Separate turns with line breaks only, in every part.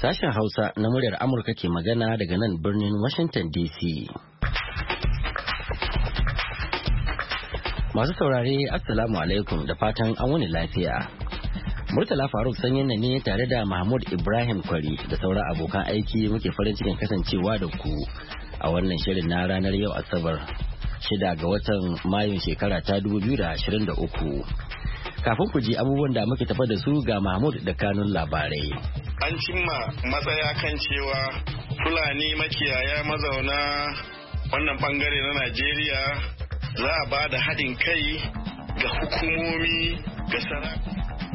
Sashen Hausa na muryar Amurka ke magana daga nan birnin Washington DC. Masu saurare, Assalamu alaikum da fatan an wuni lafiya. Murtala Faruk sanyin ne tare da Mahmud Ibrahim Kwari da sauran abokan aiki muke farin cikin kasancewa da ku a wannan shirin na ranar yau Asabar 6 ga watan Mayun shekara ta 2023. Kafin ku ji abubuwan da muke tafa da su ga Mahmud da kanun labarai.
An cimma matsaya kan cewa Fulani makiyaya mazauna wannan bangare na Najeriya za a ba da haɗin kai ga hukumomi ga sarakuna.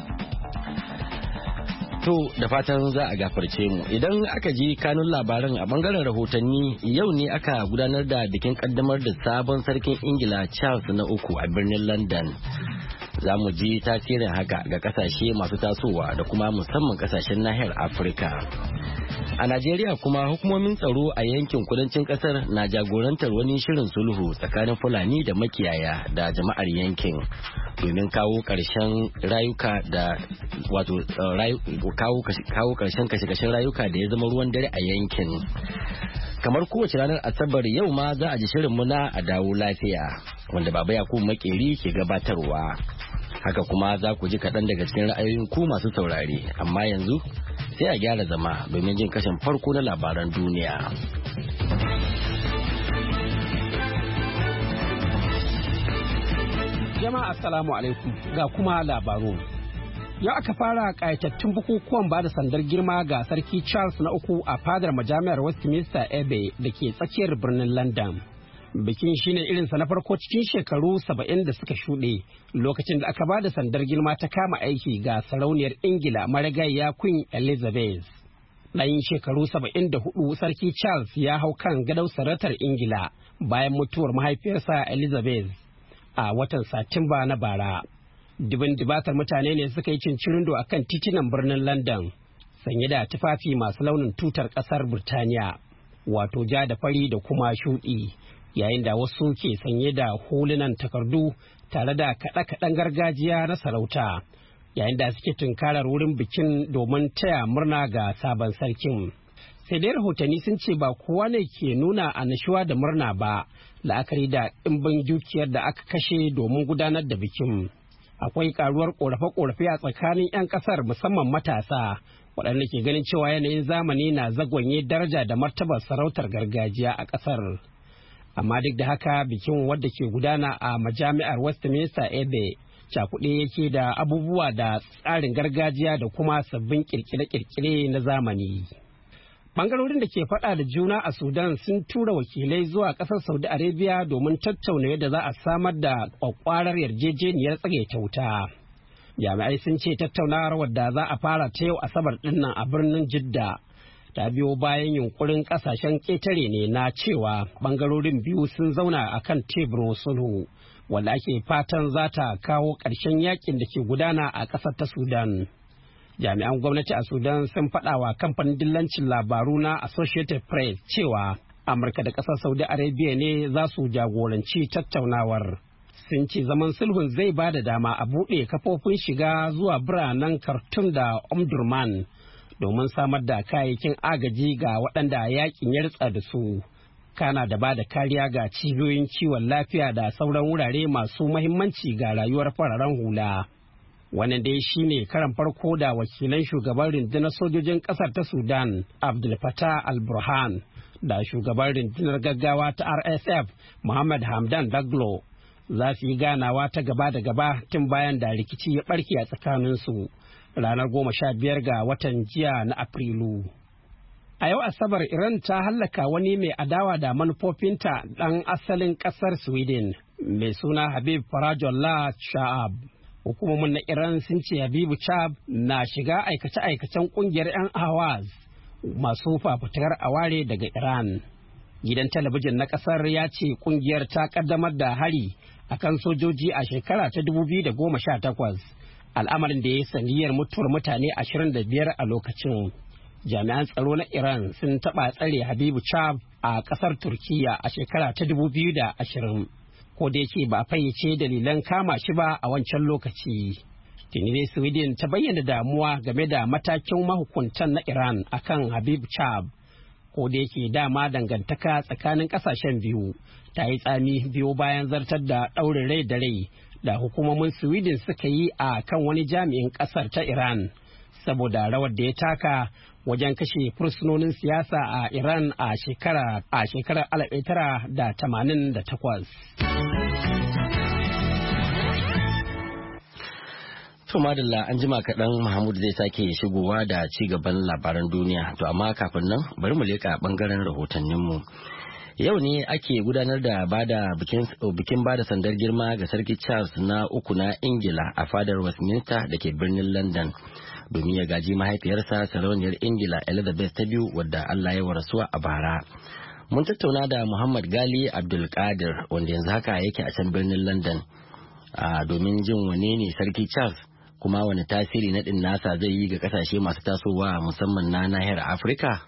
To da fatan za a gafarce mu idan aka ji kanun labaran a bangaren rahotanni yau ne aka gudanar da bikin kaddamar da sabon sarkin Ingila Charles na uku a birnin London. Za mu ji tasirin haka ga kasashe masu tasowa da kuma musamman kasashen nahiyar Afirka. A Najeriya kuma hukumomin tsaro a yankin kudancin kasar na jagorantar wani shirin sulhu tsakanin Fulani da makiyaya da jama'ar yankin domin kawo ƙarshen rayuka da wato kawo ƙarshen kashe-kashen rayuka da ya zama ruwan dare a yankin. Kamar kowace ranar Asabar yau ma za a ji shirin muna a dawo lafiya wanda Baba Yakubu Makeri ke gabatarwa. Haka kuma za ku ji kaɗan daga cikin ra'ayoyin ku masu saurare, amma yanzu sai a gyara zama domin jin kashin farko na labaran duniya.
Jama'a assalamu alaikum ga kuma labaru. Yau aka fara ƙayatattun bukukuwan ba da sandar girma ga Sarki Charles na uku a fadar majami'ar Westminster Abbey da ke tsakiyar birnin London. Bikin shine irinsa na farko cikin shekaru 70 da suka shuɗe lokacin da aka ba da sandar girma ta kama aiki ga sarauniyar Ingila marigayya Queen Elizabeth. Ɗayin shekaru 74 Sarki Charles ya hau kan gadon sarautar Ingila bayan mutuwar mahaifiyarsa Elizabeth a watan Satumba na bara. Dubin dubatar mutane ne suka yi cincirindo a kan titunan birnin London sanye da tufafi masu launin tutar ƙasar Birtaniya, wato ja da fari da kuma shuɗi, yayin da wasu ke sanye da hulunan takardu tare da kaɗe-kaɗen gargajiya na sarauta, yayin da suke tunkarar wurin bikin domin taya murna ga sabon sarkin. Sai dai rahotanni sun ce ba kowa ne ke nuna annashuwa da murna ba, la'akari da ɗimbin dukiyar da aka kashe domin gudanar da bikin. Akwai karuwar korafe-korafe a tsakanin 'yan kasar musamman matasa waɗanda ke ganin cewa yanayin zamani na zagwanye daraja da martabar sarautar gargajiya a ƙasar. Amma duk da haka bikin wadda ke gudana a majami'ar Westminster Abbey cakuɗe yake da abubuwa da tsarin gargajiya da kuma sabbin kirkire-kirkire na zamani. Bangarorin da ke faɗa da juna a Sudan sun tura wakilai zuwa ƙasar Saudi Arabia domin tattauna yadda za a samar da ƙwaƙƙwarar yarjejeniyar tsagaita wuta. Jami'ai sun ce tattaunawar wadda za a fara ta yau Asabar ɗinnan a birnin Jidda ta biyo bayan yunkurin ƙasashen ƙetare ne na cewa bangarorin biyu sun zauna a kan teburin sulhu wanda ake fatan za ta kawo ƙarshen yakin da ke gudana a ƙasar ta Sudan. Jami'an gwamnati a Sudan sun faɗa wa kamfanin dillancin labaru na Associated Press cewa Amurka da ƙasar Saudi Arabia ne za su jagoranci tattaunawar. Sun ce zaman sulhun zai ba da dama a buɗe kafofin shiga zuwa biranen Khartoum da Omdurman domin samar da kayayyakin agaji ga waɗanda yakin ya ritsa da su. Kana da ba da kariya ga cibiyoyin kiwon lafiya da sauran wurare masu mahimmanci ga rayuwar fararen hula. Wannan dai shi ne karan farko da wakilan shugaban rundunar sojojin ƙasar ta Sudan Abdul Fattah al-Burhan da shugaban rundunar gaggawa ta RSF Muhammad Hamdan Daglo za su yi ganawa ta gaba da gaba tun bayan da rikici ya ɓarke a tsakaninsu ranar 15 ga watan jiya na Afrilu. A yau Asabar Iran ta hallaka wani mai adawa da manufofinta ɗan asalin ƙasar Sweden mai suna Habib Farajullah Sha'ab. Hukumomin na Iran sun ce Habibu Chab na shiga aikace-aikacen kungiyar 'yan Ahwaz masu fafutukar aware daga Iran. Gidan talabijin na kasar ya ce kungiyar ta kaddamar da hari akan sojoji a shekara ta 2018, al'amarin da ya sanadiyar mutuwar mutane 25 a lokacin. Jami'an tsaro na Iran sun taɓa tsare Habibu Chab a ƙasar Turkiya a shekara ta 2020. Ko da yake ba fayyace dalilan kama shi ba a wancan lokaci. Tuni dai Sweden ta bayyana damuwa game da matakin mahukuntan na Iran akan Habib Chab. Ko da yake dama dangantaka tsakanin kasashen biyu ta yi tsami biyo bayan zartar da ɗaurin rai da rai da hukumomin Sweden suka yi a kan wani jami'in ƙasar ta Iran saboda rawar da ya taka wajen kashe fursunonin siyasa a Iran a shekarar 1988.
To madalla an jima kaɗan Mahmud zai sake shigowa da ci gaban labaran duniya. To amma kafin nan bari mu leƙa ɓangaren rahotanninmu. Yau ne ake gudanar da bikin bada sandar girma ga Sarki Charles na uku na Ingila a fadar Westminster da ke birnin London domin ya gaji mahaifiyarsa sarauniyar Ingila Elizabeth ta biyu wadda Allah ya warasuwa a bara. Mun tattauna da Muhammad Gali Abdulkadir wanda yanzu haka yake a can birnin London domin jin wane ne Sarki Charles kuma wani tasiri naɗin nasa zai yi ga kasashe masu tasowa musamman na nahiyar Afirka.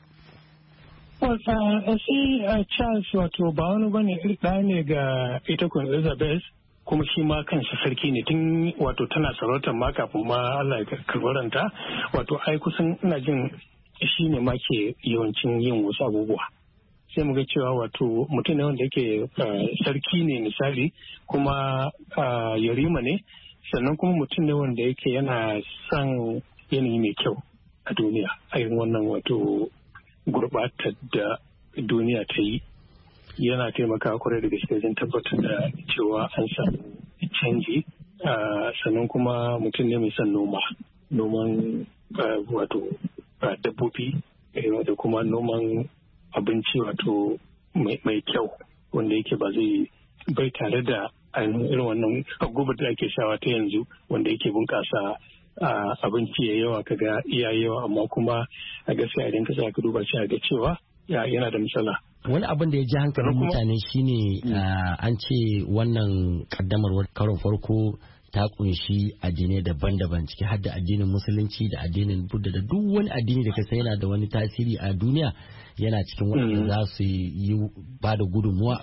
Shi Charles wato ba wani bane ɗa ne ga ita Queen Elizabeth kuma shi ma kansa sarki ne tun wato tana sarautar ma kafin ma Allah ya karbaranta wato ai kusan ina jin shi ne ma ke yawancin yin wasu abubuwa. Sai mu ga cewa wato mutum ne wanda yake sarki ne misali kuma yarima ne sannan kuma mutum ne wanda yake yana son yanayi mai kyau a duniya a yin wannan wato gurbatar da duniya ta yi yana taimaka kwarai da gaske wajen tabbatar da cewa an samu canji sannan kuma mutum ne mai son noman wato dabbobi da kuma noman abinci wato mai kyau wanda yake ba zai bai tare da irin wannan gubar da ake shawa ta yanzu wanda yake bunƙasa abinci ya yawa kaga iya yawa amma kuma a gaskiya idan ka sa ka duba shi a ga cewa yana da matsala.
Wani abin da ya ji hankalin mutane shine an ce wannan kaddamar karon farko ta kunshi addinai daban-daban ciki har da addinin musulunci da addinin Buddha da duk wani addini da ka san yana da wani tasiri a duniya yana cikin waɗanda za su yi ba da gudunmuwa a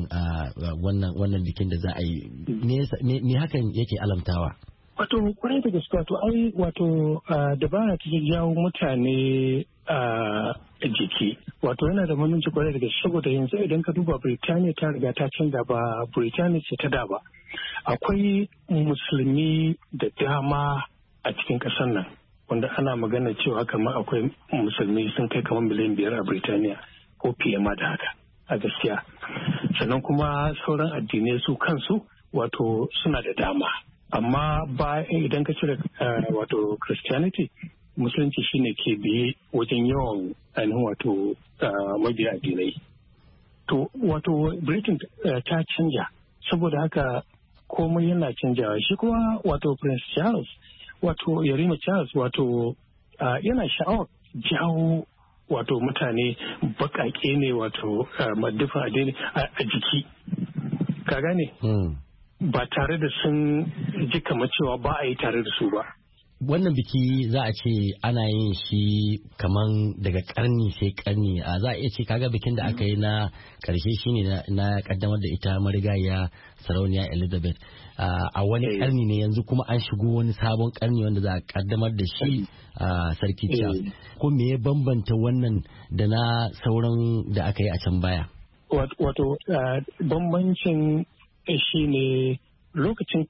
wannan bikin da za a yi. Me hakan yake alamtawa?
Wato kwarai da gaske wato dabara ta jawo mutane a jiki wato yana da muhimmanci kwarai da gaske saboda yanzu idan ka duba Birtaniya ta riga ta canza ba Birtaniya ce ta da ba akwai musulmi da dama a cikin ƙasar nan wanda ana magana cewa kamar akwai musulmi sun kai kamar miliyan 5 a Birtaniya ko fiye ma da haka a gaskiya sannan kuma sauran addinai su kansu wato suna da dama amma ba idan ka cire wato Christianity musulunci shine ke biye wajen yawan ainihin wato mabiya addinai to wato Britain ta canja saboda haka komai yana canjawa shi kuma wato Prince Charles wato Yarima Charles wato yana sha'awar jawo wato mutane baƙaƙe ne wato maddufa addini a jiki ka gane ba tare da sun ji kamar cewa ba a yi tare da su ba.
Wannan biki za a ce ana yin shi kaman daga karni sai karni za a iya ce kaga bikin da aka yi na karshe shine na kaddamar da ita marigaya sarauniya Elizabeth a wani karni ne yanzu kuma an shigo wani sabon karni wanda za a kaddamar da shi sarki Charles ko me ya bambanta wannan da na sauran da aka yi a can baya?
Wato bambancin shi ne lokacin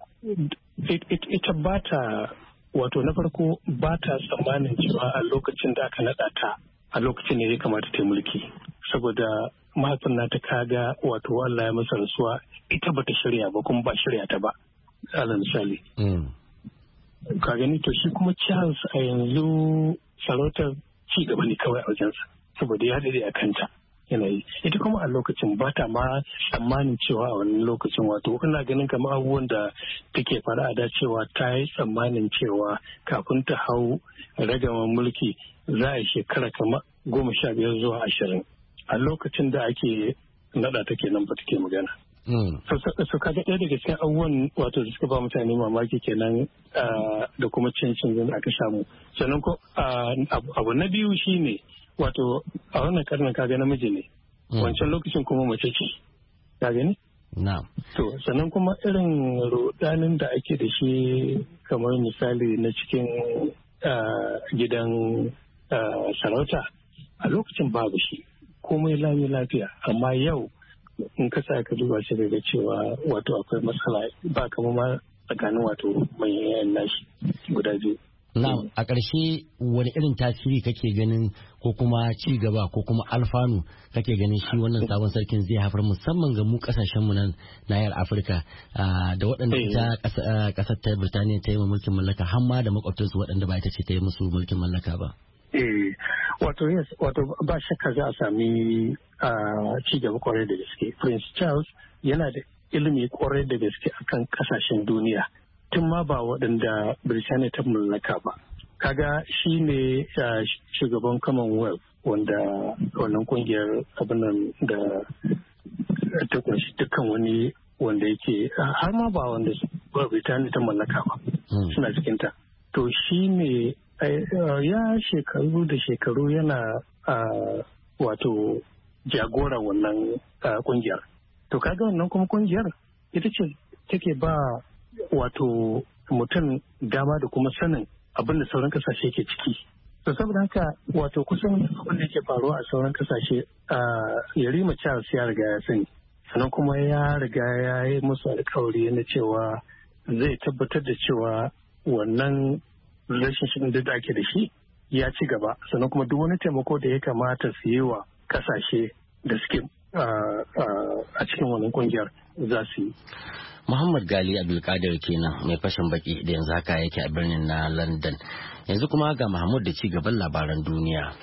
ita ba ta wato na farko ba ta tsammanin cewa a lokacin da aka naɗa ta a lokacin ne ya kamata ta mulki saboda mahaifin nata kaga wato Allah ya masa rasuwa ita bata shirya ba kuma ba shirya ta ba alal misali ka gani to shi kuma Charles a yanzu sarautar ci gaba ne kawai a wajensa saboda ya daɗe a kanta yanayi ita kuma a lokacin ba ta ma tsammanin cewa a wani lokacin wato ina ganin kamar abubuwan da take fara a da cewa ta yi tsammanin cewa kafin ta hau ragaman mulki za a yi shekara kamar 15 zuwa 20 a lokacin da ake nada take nan ba take magana. So kaga ɗaya daga cikin abubuwan wato da suka ba mutane mamaki kenan da kuma cancin da aka samu sannan ko abu na biyu shine wato a wannan karnin kaga namiji ne wancan lokacin kuma mace ce ka gani?
Na'am.
To sannan kuma irin rudanin da ake da shi kamar misali na cikin gidan sarauta a lokacin babu shi komai lami lafiya, amma yau in ka sa ka duba shi daga cewa wato akwai matsala ba kamar ma tsakanin wato manyan nashi guda biyu.
Na'am, a ƙarshe wani irin tasiri kake ganin ko kuma ci gaba ko kuma alfanu kake ganin shi wannan sabon sarkin zai haifar musamman ga mu kasashen mu nan nahiyar Afirka da waɗanda ita ƙasar ta Birtaniya ta yi wa mulkin mallaka har ma da makwabtansu waɗanda ba ita ce ta yi musu mulkin mallaka ba.
Wato ba shakka za a sami ci gaba kwarai da gaske. Prince Charles yana da ilimi kwarai da gaske akan kasashen duniya. Tun ma ba waɗanda Birtaniya ta mallaka ba. Kaga shi ne shugaban Commonwealth wanda wannan kungiyar abinan da ta kunshi dukkan wani wanda yake har ma ba wanda Birtaniya ta mallaka ba. Suna cikinta. To shi ne ya shekaru da shekaru yana wato jagora wannan kungiyar. To kaga wannan kuma kungiyar ita ce take ba wato mutum dama da kuma sanin abin da sauran kasashe ke ciki. To saboda haka wato kusan abin da yake faruwa a sauran kasashe Yarima Charles ya riga ya sani. Sannan kuma ya riga ya yi musu alkawari na cewa zai tabbatar da cewa wannan relationship da ake da shi ya ci gaba. Sannan kuma duk wani taimako da ya kamata su yi wa kasashe da suke a cikin wannan kungiyar za su yi.
Muhammad Gali Abdulkadir kenan mai fashin baki da yanzu haka yake a birnin na London. Yanzu kuma ga Mahmud da ci gaban labaran duniya.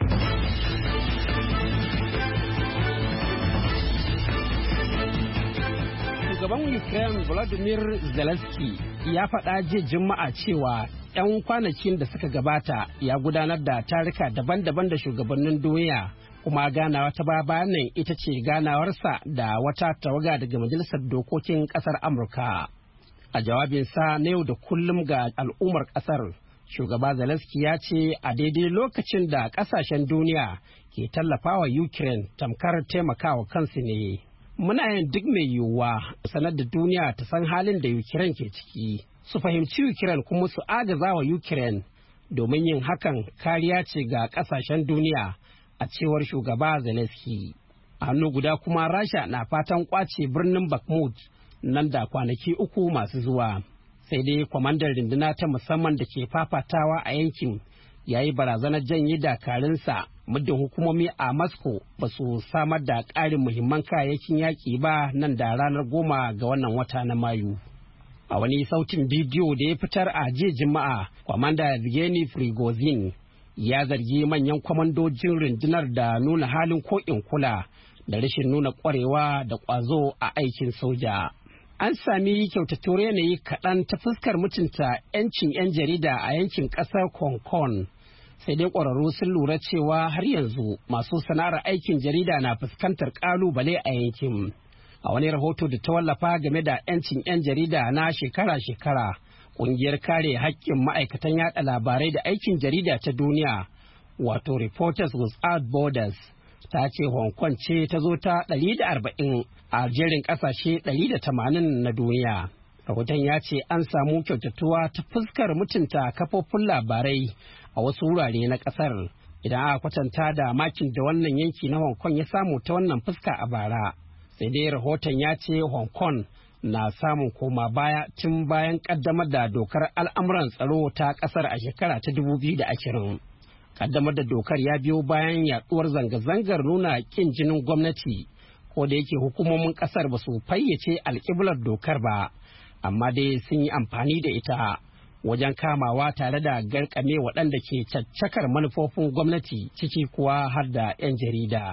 Shugaban Ukraine Volodymyr Zelensky ya faɗa jiya Juma'a cewa 'yan kwanakin da suka gabata ya gudanar da tarika daban-daban da shugabannin duniya, kuma ganawa ta baya nan ita ce ganawarsa da wata tawaga daga Majalisar Dokokin Ƙasar Amurka. A jawabinsa na yau da kullum ga al'ummar ƙasar, shugaba Zelensky ya ce a daidai lokacin da ƙasashen duniya ke tallafawa Ukraine tamkar taimakawa kansu ne. Muna yin duk mai yiwuwa sanar da duniya ta san halin da Ukraine ke ciki, su fahimci Ukraine kuma su agaza wa Ukraine, domin yin hakan kariya ce ga ƙasashen duniya, a cewar shugaba Zelensky. A hannu guda kuma Rasha na fatan kwace birnin Bakhmut nan da kwanaki 3 masu zuwa. Sai dai kwamandan runduna ta musamman da ke fafatawa a yankin ya yi barazanar janye dakarunsa muddin hukumomi a Moscow ba su samar da ƙarin muhimman kayayyakin yaƙi ba nan da ranar 10 ga wannan wata na Mayu. A wani sautin bidiyo da ya fitar a jiya Juma'a, kwamanda Yevgeny Prigozhin ya zargi manyan kwamandojin rundunar da nuna halin ko'in kula da rashin nuna ƙwarewa da ƙwazo a aikin soja. An sami kyautatuwar yanayi kaɗan ta fuskar mutunta 'yancin 'yan jarida a yankin ƙasar Hong Kong. Sai dai ƙwararru sun lura cewa har yanzu masu sana'ar aikin jarida na fuskantar ƙalubale a yankin. A wani rahoto da ta wallafa game da 'yancin 'yan jarida na shekara-shekara, ƙungiyar kare haƙƙin ma'aikatan yaɗa labarai da aikin jarida ta duniya, wato Reporters Without Borders, ta ce Hong Kong ce ta zo ta 140 a jerin ƙasashe 180 na duniya. Rahoton ya ce an samu kyautatuwa ta fuskar mutunta kafofin labarai a wasu wurare na ƙasar, idan aka kwatanta da makin da wannan yanki na Hong Kong ya samu ta wannan fuska a bara. Sai dai rahoton ya ce Hong Kong na samun koma baya tun bayan kaddamar da dokar al'amuran tsaro ta kasar a shekara ta 2020. Kaddamar da dokar ya biyo bayan yaduwar zanga-zangar nuna kin jinin gwamnati, ko da yake hukumomin kasar ba su fayyace alƙiblar dokar ba, amma dai sun yi amfani da ita wajen kamawa tare da garkame waɗanda ke caccakar manufofin gwamnati, ciki kuwa har da 'yan jarida.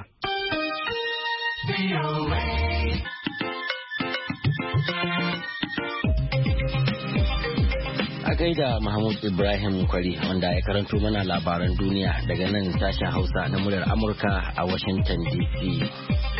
A gaida Mahmud Ibrahim Kwari wanda ya karanto mana labaran duniya daga nan sashen Hausa na muryar Amurka a Washington DC.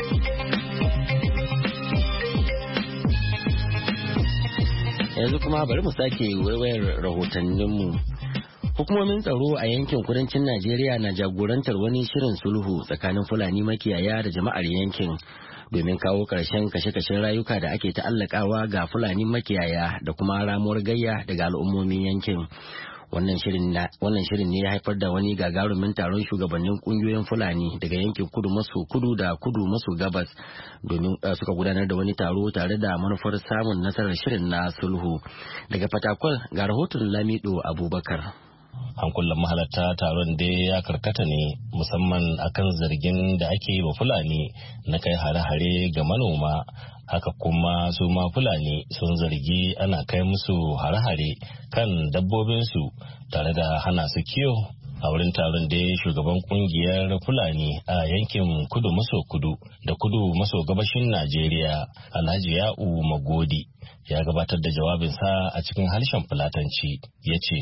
Yanzu kuma bari mu sake waiwayar rahotanninmu. Hukumomin tsaro a yankin kudancin Najeriya na jagorantar wani shirin sulhu tsakanin Fulani makiyaya da jama'ar yankin domin kawo ƙarshen kashe-kashen rayuka da ake ta'allakawa ga Fulani makiyaya da kuma ramuwar gayya daga al'ummomin yankin. Wannan shirin ne ya haifar da wani gagarumin taron shugabannin kungiyoyin Fulani daga yankin kudu maso kudu da kudu maso gabas domin suka gudanar da wani taro tare da manufar samun nasarar shirin na sulhu. Daga Fatakwal ga rahoton Lamido Abubakar.
Hankulan mahalarta taron dai ya karkata ne musamman akan zargin da ake yi wa Fulani na kai hare-hare ga manoma. Haka kuma su ma Fulani sun zargi ana kai musu hare-hare kan dabbobinsu tare da hana su kiyo. A wurin taron da shugaban kungiyar Fulani a yankin kudu maso kudu da kudu maso gabashin Najeriya, Alhaji Ya'u Magodi, ya gabatar da jawabinsa a cikin harshen Fulatanci. Ya ce,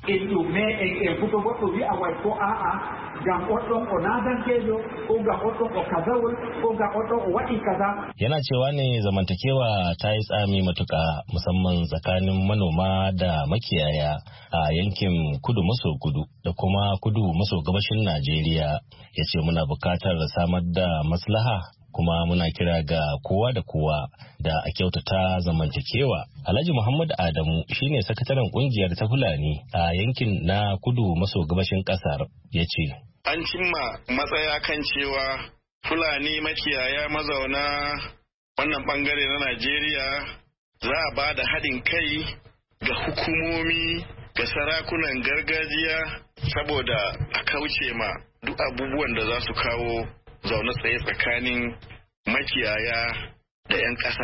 yana cewa ne zamantakewa ta yi tsami matuka musamman tsakanin manoma da makiyaya a yankin kudu maso kudu da kuma kudu maso gabashin Najeriya. Ya ce muna bukatar samar da maslaha kuma muna kira ga kowa da kowa da a kyautata zamantakewa. Alhaji Muhammad Adamu shine sakataren kungiyar ta Fulani a yankin na kudu maso gabashin kasar. Ya ce,
an cimma matsaya kan cewa Fulani makiyaya mazauna wannan bangare na Najeriya za a ba da haɗin kai ga hukumomi ga sarakunan gargajiya saboda a kauce ma duk abubuwan da za su kawo zaune tsaye tsakanin makiyaya da 'yan ƙasa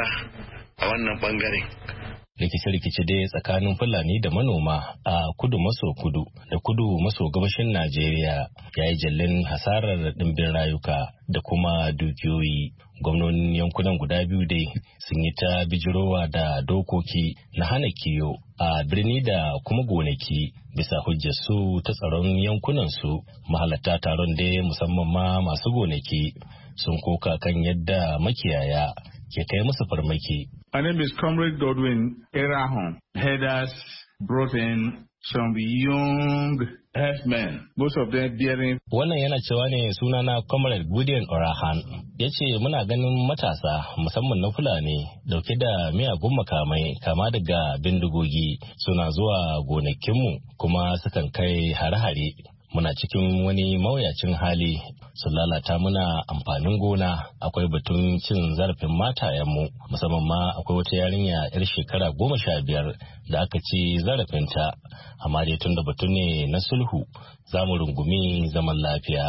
a wannan bangare.
Rikice-rikice dai tsakanin Fulani da manoma a kudu maso kudu da kudu maso gabashin Najeriya ya yi jallin hasarar ɗimbin rayuka da kuma dukiyoyi. Gwamnonin yankunan guda biyu dai sun yi ta bijirowa da dokoki na hana kiyo a birni da kuma gonaki bisa hujjar su ta tsaron yankunan su. Mahalarta taron dai musamman ma masu gonaki sun koka kan yadda makiyaya ke kai musu farmaki.
My name is Comrade Godwin Erahon. Herders brought in some young herdsmen, most of them bearing.
Wannan yana cewa ne sunana Comrade Godwin Erahan. Ya ce muna ganin matasa musamman na Fulani dauke da miyagun makamai kama daga bindigogi suna zuwa gonakinmu kuma sukan kai hare-hare. Muna cikin wani mawuyacin hali su lalata muna amfanin gona. Akwai batun cin zarafin matayenmu musamman ma akwai wata yarinya 'yar shekara 15 da aka ci zarafinta, amma dai tun da batu ne na sulhu za mu rungumi zaman lafiya.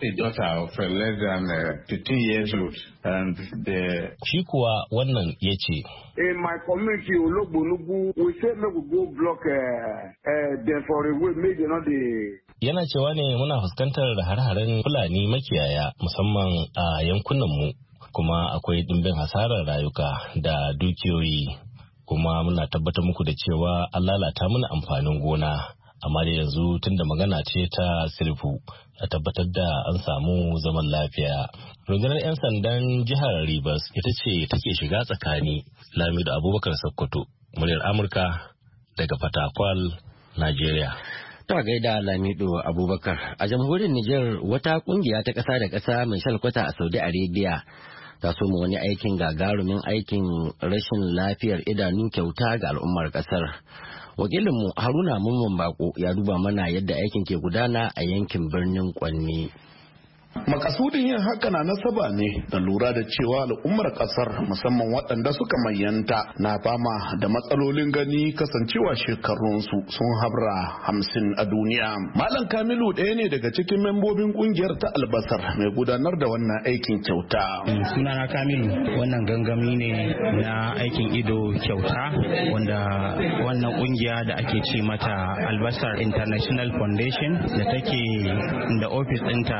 Shi kuwa wannan ya ce,
in my community Ologbonugu, we say make we go block them for a way, make they not the.
Yana cewa ne muna fuskantar har-haren Fulani makiyaya musamman a yankunanmu, kuma akwai dimbin hasarar rayuka da dukiyoyi, kuma muna tabbatar muku da cewa an lalata mana amfanin gona. Amma da yanzu tunda magana ce ta sulhu a tabbatar da an samu zaman lafiya. Rundunar 'yan sandan jihar Rivers ita ce take shiga tsakani. Lamido Abubakar Sokoto, muryar Amurka daga Fatakwal, Najeriya.
Ta gaida Lamido Abubakar. A jamhuriyar Nijar wata kungiya ta ƙasa da ƙasa mai shalkwata a Saudi Arabia ta soma wani aikin gagarumin aikin rashin lafiyar idanu kyauta ga al'ummar ƙasar. Wakilinmu Haruna Mamman Bako ya duba mana yadda aikin ke gudana a yankin birnin Kwanni.
Makasudin yin haka na nasaba ne da lura da cewa al'ummar kasar musamman waɗanda suka manyanta na fama da matsalolin gani kasancewa shekarunsu sun habra 50 a duniya. Malam Kamilu ɗaya ne daga cikin membobin kungiyar ta Albasar mai gudanar da wannan aikin kyauta.
Sunana Kamilu, wannan gangami ne na aikin ido kyauta wanda wannan kungiya da ake ce mata Albasar International Foundation da take da ofis ɗinta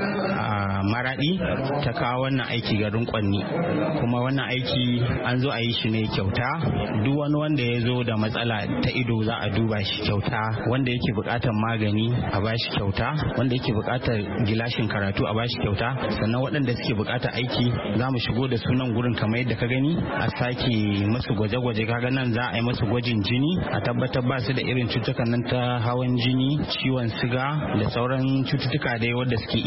a Maradi ta kawo wannan aiki garin Kwanni, kuma wannan aiki an zo a yi shi ne kyauta. Duk wani wanda ya zo da matsala ta ido za a duba shi kyauta, wanda yake buƙatar magani a bashi kyauta, wanda yake buƙatar gilashin karatu a bashi kyauta, sannan waɗanda suke buƙatar aiki za mu shigo da sunan gurin kamar yadda ka gani, a sake masu gwaje-gwaje. Kaga nan za a yi masu gwajin jini a tabbatar ba su da irin cututtukan nan ta hawan jini, ciwon siga da sauran cututtuka dai wanda suke iya yaduwa.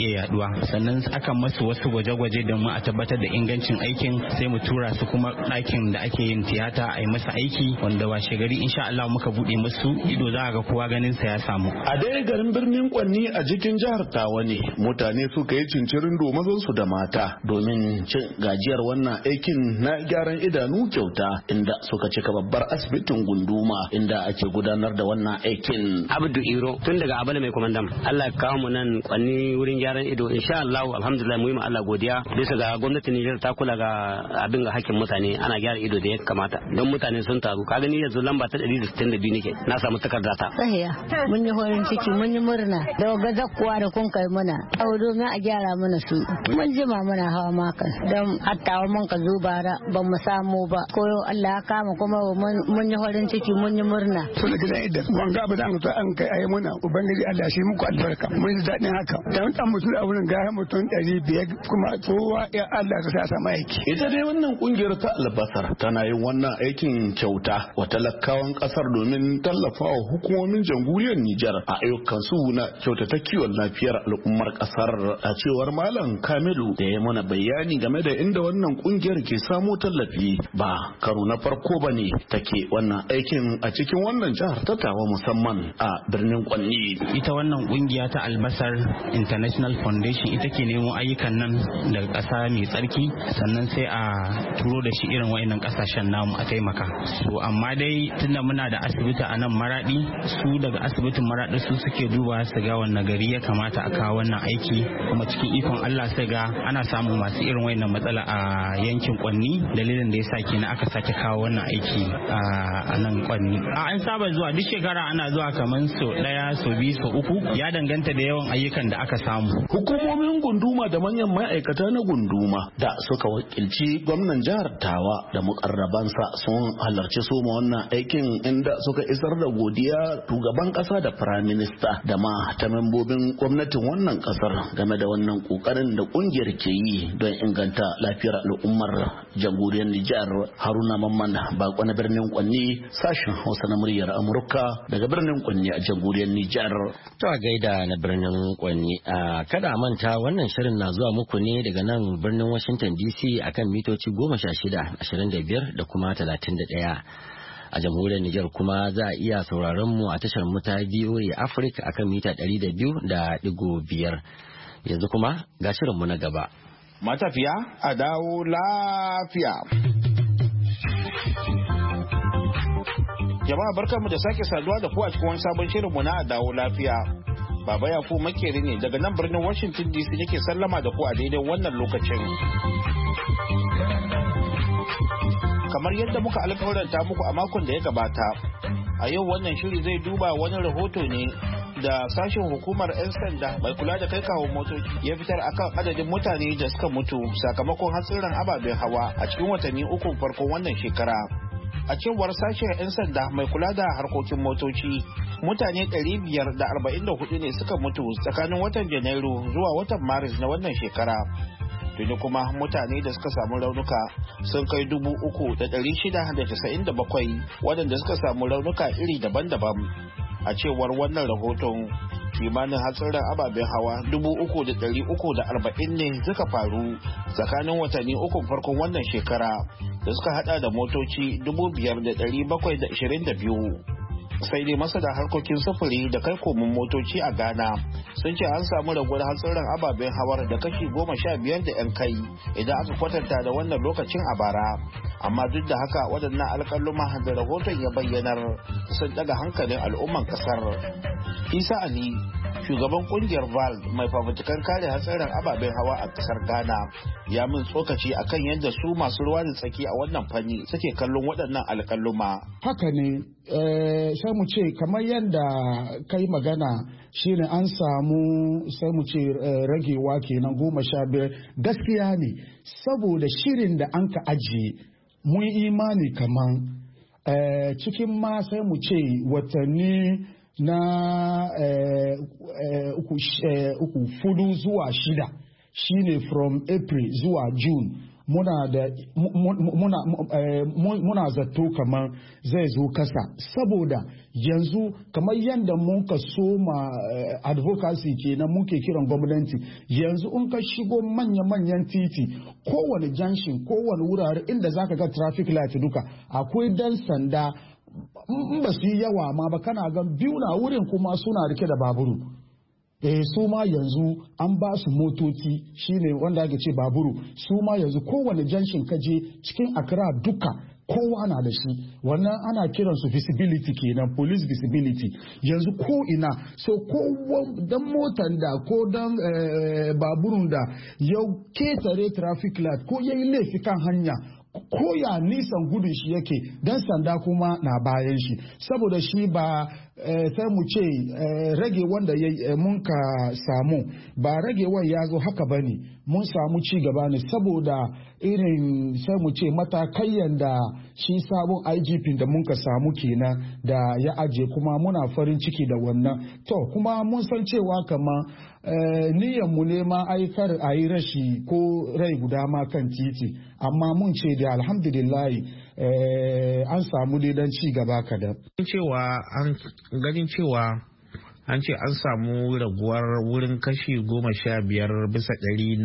duba, sannan akan masu wasu gwaje-gwaje da mu a tabbatar da ingancin aikin, sai mu tura su kuma ɗakin da ake yin tiyata a yi masa aiki, wanda washe gari insha Allah muka buɗe musu ido za ga kowa ganin sa ya samu.
A dai garin birnin Kwanni a cikin jihar Tawa ne mutane suka yi cincirin domazan su da mata domin cin gajiyar wannan aikin na gyaran idanu kyauta, inda suka cika babbar asibitin gunduma inda ake gudanar da wannan aikin.
Abdu Iro tun daga Abala mai komandam, Allah ya kawo mu nan Kwanni wurin gyaran ido, insha Allah alhamdulillah mu yi ma Allah godiya bisa ga gwamnatin Nijar ta kula ga abin ga hakkin mutane, ana gyara ido da ya kamata don mutane sun taru. Ka gani yanzu lamba ta 162 nake na samu takarda ta.
Sahiya mun yi horin ciki mun yi murna da gazakkuwa da kun kai muna au domin a gyara mana su. Mun jima muna hawa makan don hatta mun ka zo bara ban mu samu ba, ko Allah ya kama kuma mun yi horin ciki mun yi murna.
Sun da gidan idan wanga ba zan to an kai ayi muna ubangiji Allah shi muku albarka, mun ji dadin haka. Dan dan mutum a wurin ga mutum 500 kuma kowa ya Allah ta sa sama aiki.
Ita dai wannan kungiyar ta Albasar tana yin wannan aikin kyauta wa talakawan kasar domin tallafawa hukumomin jamhuriyar Nijar a ayyukan su na kyautata kiwon lafiyar al'ummar kasar. A cewar Malam Kamilu da ya mana bayani game da inda wannan kungiyar ke samo tallafi, ba karo na farko bane take wannan aikin a cikin wannan jihar ta Tawa musamman a birnin Kwanni.
Ita wannan kungiya ta Albasar International Foundation ita ke nemo ayyukan nan daga ƙasa mai tsarki, sannan sai a turo da shi irin wayannan ƙasashen namu a taimaka. So amma dai tunda muna da asibiti a nan Maradi, su daga asibitin Maradi su suke duba su ga wannan gari ya kamata a kawo wannan aiki, kuma cikin ikon Allah sai ga ana samun masu irin wayannan matsala a yankin Kwanni, dalilin da yasa kenan aka sake kawo wannan aiki a nan Kwanni. An saba zuwa duk shekara, ana zuwa kaman so daya so biyu so uku, ya danganta da yawan ayyukan da aka samu.
Hukumomin gunduma da manyan ma'aikata na gunduma da suka wakilci gwamnan jihar Tawa da mukarrabansa sun halarci soma wannan aikin, inda suka isar da godiya shugaban kasa da prime minister da ma ta membobin gwamnatin wannan kasar game da wannan kokarin da kungiyar ke yi don inganta lafiyar al'ummar jamhuriyar Nijar. Haruna Mamman bako na birnin Kwanni, sashen Hausa na muryar Amurka daga birnin Kwanni a jamhuriyar Nijar.
To a gaida na birnin Kwanni. Kada manta wannan shirin na zuwa muku ne daga nan birnin Washington DC akan mitoci 16, 25 da kuma 31. A jamhuriyar Nijar kuma za a iya sauraron mu a tashar mu ta VOA Africa akan mita 200.5. Yanzu kuma ga shirin mu na gaba.
Matafiya a dawo lafiya. Jama'a barkanmu da sake saduwa da ku a cikin wani sabon shirin mu na a dawo lafiya. Baba Yakubu Makeri ne daga nan birnin Washington DC yake sallama da ku a daidai wannan lokacin. Kamar yadda muka alƙawarta muku a makon da ya gabata, a yau wannan shiri zai duba wani rahoto ne da sashen hukumar 'yan sanda mai kula da kai kawo motoci ya fitar akan adadin mutane da suka mutu sakamakon hatsarin ababen hawa a cikin watanni uku farkon wannan shekara. A cewar sashen 'yan sanda mai kula da harkokin motoci, mutane 544 ne suka mutu tsakanin watan Janairu zuwa watan Maris na wannan shekara. Tuni kuma mutane da suka samu raunuka sun kai 3,697 waɗanda suka samu raunuka iri daban-daban. A cewar wannan rahoton, kimanin hatsarin ababen hawa 3,340 ne suka faru tsakanin watanni uku farkon wannan shekara, da suka hada da motoci 5,722. Sai dai masana harkokin sufuri da kai komin motoci a Ghana sun ce an samu raguwar hatsarin ababen hawar da kashi 15 da 'yan kai idan aka kwatanta da wannan lokacin a bara. Amma duk da haka waɗannan alƙaluma da rahoton ya bayyanar sun daga hankalin al'umman ƙasar. Isa Ali, shugaban kungiyar VAL mai fafutukar kare hatsarin ababen hawa a ƙasar Ghana, ya min tsokaci akan yadda su masu ruwa da tsaki a wannan fanni suke kallon waɗannan alƙaluma.
Haka ne, sai mu ce kamar yadda kai magana shine an samu sai mu ce ragewa kenan 15. Gaskiya ne, saboda shirin da an ka ajiye mun imani kaman cikin ma sai mu ce watanni na uku 4 zuwa 6 shine from April zuwa June muna zato kamar zai zo kasa, saboda yanzu kamar yadda muka soma advocacy kenan muke kiran gwamnati, yanzu in ka shigo manya-manyan titi kowane junction kowane wurare inda zaka ga traffic light duka akwai dan sanda, in ba su yi yawa ma ba kana ga biyu na wurin kuma suna rike da baburu. Su ma yanzu an ba su motoci shine wanda ake ce baburu, su ma yanzu kowane junction kaje cikin Accra duka kowa na da shi, wannan ana kiransu visibility kenan, police visibility yanzu ko ina. So ko dan motan da ko dan baburun da ya ketare traffic light ko yayi laifi kan hanya, ko ya nisan gudun shi yake, dan sanda kuma na bayan shi, saboda shi ba sai mu ce rage wanda mun ka samu ba ragewa ya zo haka bane, mun samu ci gaba ne saboda irin sai mu ce matakayan da shi sabon IGP da mun ka samu kenan da ya aje, kuma muna farin ciki da wannan. To kuma mun san cewa kama niyan mu ne ma aikar a yi rashi ko rai guda ma kan titi, amma mun ce da alhamdulillah an samu daidan ci gaba kadan.
Ganin cewa an ce an samu raguwar wurin kashi 15%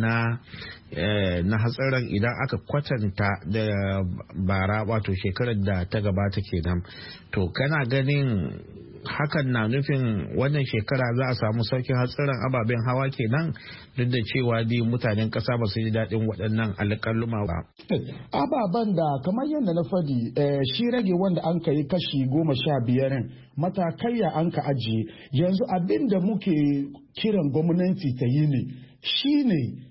na hatsarin idan aka kwatanta da bara, wato shekarar da ta gabata kenan. To kana ganin hakan na nufin wannan shekara za a samu saukin hatsarin ababen hawa kenan, duk da cewa dai mutanen kasa ba su ji daɗin waɗannan alƙaluma ba?
Ababen da kamar yadda na fadi shi rage wanda an ka yi kashi 15 matakaiya an ka ajiye, yanzu abin da muke kiran gwamnati ta yi ne shine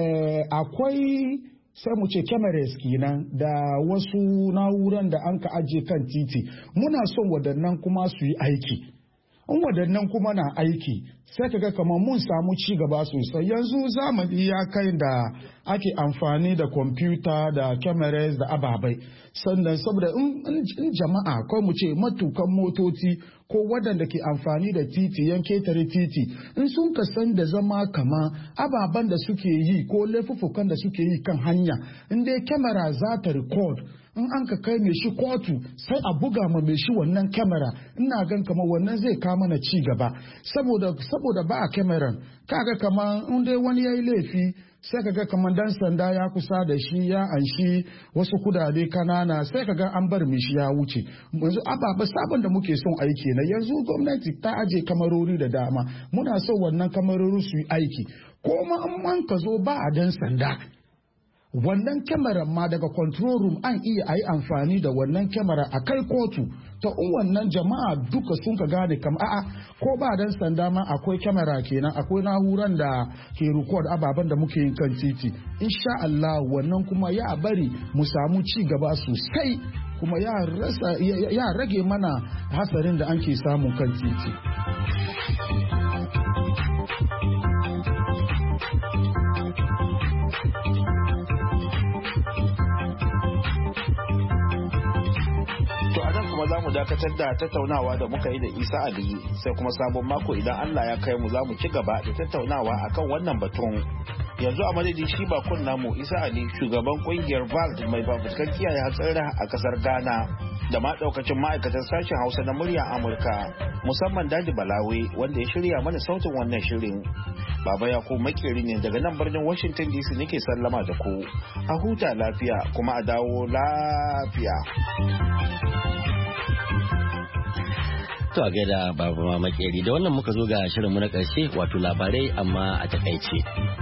akwai sai mu ce cameras kenan da wasu na'uran da an ka ajiye kan titi, muna son waɗannan kuma su yi aiki. In waɗannan kuma na aiki sai ka ga kamar mun samu ci gaba sosai. Yanzu zamani ya kai da ake amfani da kwamfuta da cameras da ababai, sannan saboda in jama'a ko mu ce matukan motoci ko waɗanda ke amfani da titi yan ketare titi in sun ka san da zama kama ababen da suke yi ko laifuffukan da suke yi kan hanya, in dai kyamara za ta record, in an ka kai mai shi kotu sai a buga ma mai shi wannan kyamara, ina gan kamar wannan zai kama na ci gaba, saboda ba a kyamaran kaga kamar in dai wani ya yi laifi sai kaga kamar dan sanda ya kusa da shi ya anshi wasu kudade kanana, sai kaga an bar mishi ya wuce. Yanzu ababa sabon da muke son aiki na yanzu gwamnati ta aje kamarori da dama, muna son wannan kamarori su yi aiki, ko ma an ka zo ba a dan sanda wannan kyamarar ma daga control room an iya a yi amfani da wannan kyamara a kai kotu, ta wannan jama'a duka sun ka gane kam a'a ko ba dan sanda ma akwai kyamara kenan, akwai na'uran da ke record ababen da muke yin kan titi. Insha Allah wannan kuma ya bari mu samu ci gaba sosai, kuma ya rage mana hasarin da anke samu kan titi.
Za mu dakatar da tattaunawa da muka yi da Isa Ali, sai kuma sabon mako idan Allah ya kai mu za mu ci gaba da tattaunawa akan wannan batun. Yanzu a madadin shi bakon namu Isa Ali, shugaban kungiyar VALD mai fafutukar kiyaye hatsari a kasar Ghana, da ma daukacin ma'aikatan sashen Hausa na muryar Amurka, musamman Dadi Balawe wanda ya shirya mana sautin wannan shirin. Baba Yakubu Makeri ne daga nan birnin Washington DC nake sallama da ku. A huta lafiya kuma a dawo lafiya.
To a gaida Baba ma Makeri, da wannan muka zo ga shirinmu na ƙarshe, wato labarai amma a takaice.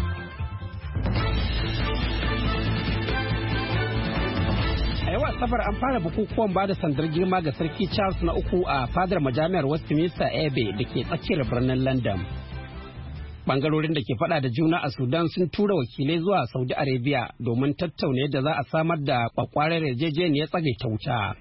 A yau Asabar an fara bukukuwan bada sandar girma ga Sarki Charles na uku a fadar majami'ar Westminster Abbey da ke tsakiyar birnin London. Bangarorin da ke fada da juna a Sudan sun tura wakilai zuwa Saudi Arabia domin tattauna yadda za a samar da kwakwarar yarjejeniyar tsagaita wuta.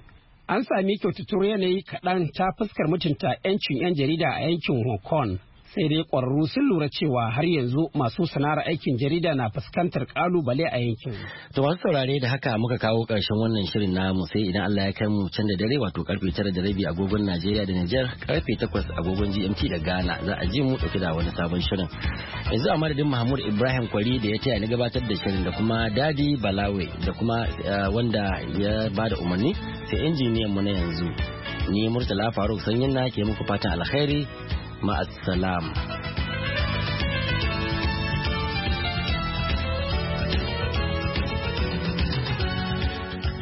An sami kyautatuwar yanayi kaɗan ta fuskar mutunta 'yancin 'yan jarida a yankin Hong Kong sai dai ƙwararru sun lura cewa har yanzu masu sana'ar aikin jarida na fuskantar ƙalubale a yankin.
To masu saurare da haka muka kawo ƙarshen wannan shirin namu sai idan Allah ya kai mu can da dare wato karfe 9:30 agogon Najeriya da Nijar karfe 8 agogon GMT da Ghana za a ji mu dauke da wani sabon shirin. Yanzu a madadin Mahmud Ibrahim Kwari da ya taya ni gabatar da shirin da kuma Dadi Balawe da kuma wanda ya bada umarni sai injiniyan mu na yanzu. Ni Murtala Faruk Sanyin na ke muku fatan alkhairi ma'assalam.